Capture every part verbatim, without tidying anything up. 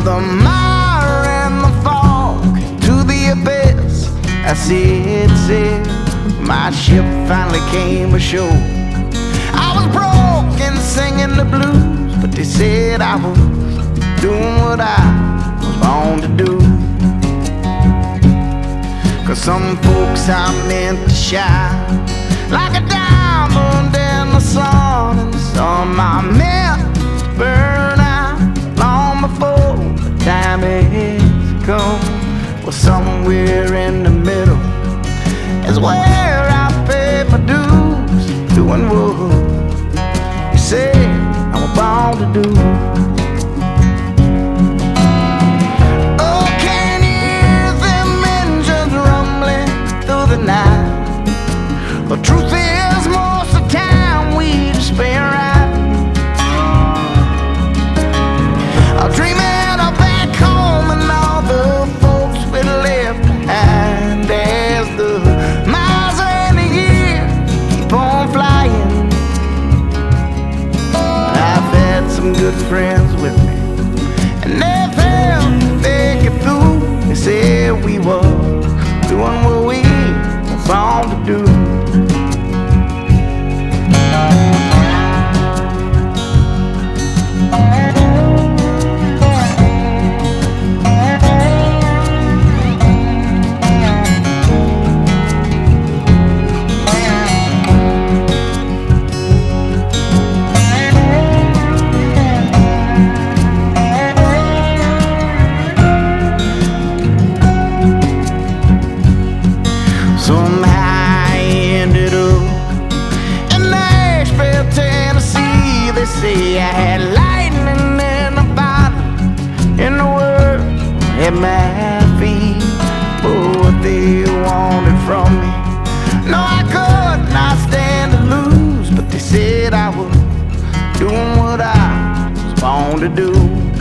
the mire and the fog, to the abyss. I said, said, my ship finally came ashore. I was broken, singing the blues, but they said I was doing what I was born to do. Cause some folks are meant to shine like a diamond in the sun, and some are meant to burn out long before the time has come. Well, somewhere in the middle is where I pay my dues, doing what you say I was born to do. Oh, can you hear them engines rumbling through the night? The truth is, most of the time we just spend right. I'm dreaming of back home and all the folks we left behind, as the miles and the years keep on flying. I've had some good friends with me, and they felt they get through. They said we were doing what we were born to do. Somehow I ended up in Nashville, Tennessee. They say I had lightning in a bottle, in the world at my feet. But what they wanted from me, no, I could not stand to lose. But they said I was doing what I was born to do.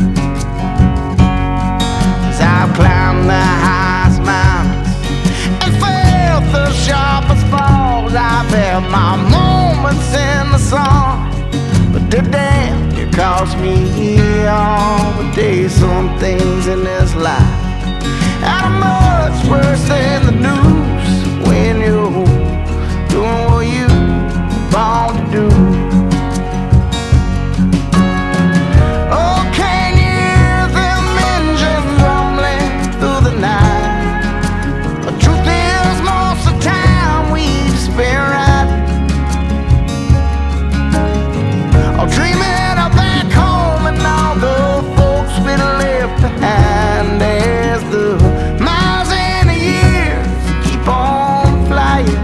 As I've climbed the highest mountains and felt the sharpest falls, I've had my moments in the sun, but the damn, it cost me all the day. Some things in this life are much worse than the news when you're doing what you were born to do. Oh, can you hear them engines rumbling through the night? The truth is, most of the time we spend right. I'm dreaming of back home and all the folks we left behind, as the miles and the years keep on flying.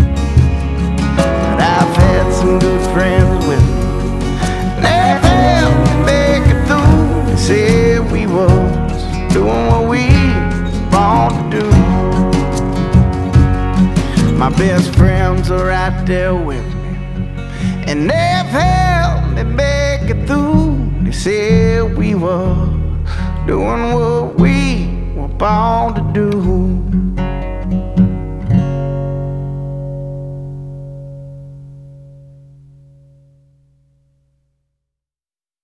But I've had some good friends with me, they've helped me make it through. They said we was doing what we were born to do. My best friends are right there with me, and they've helped me make it through. They said we were doing what we were born to do.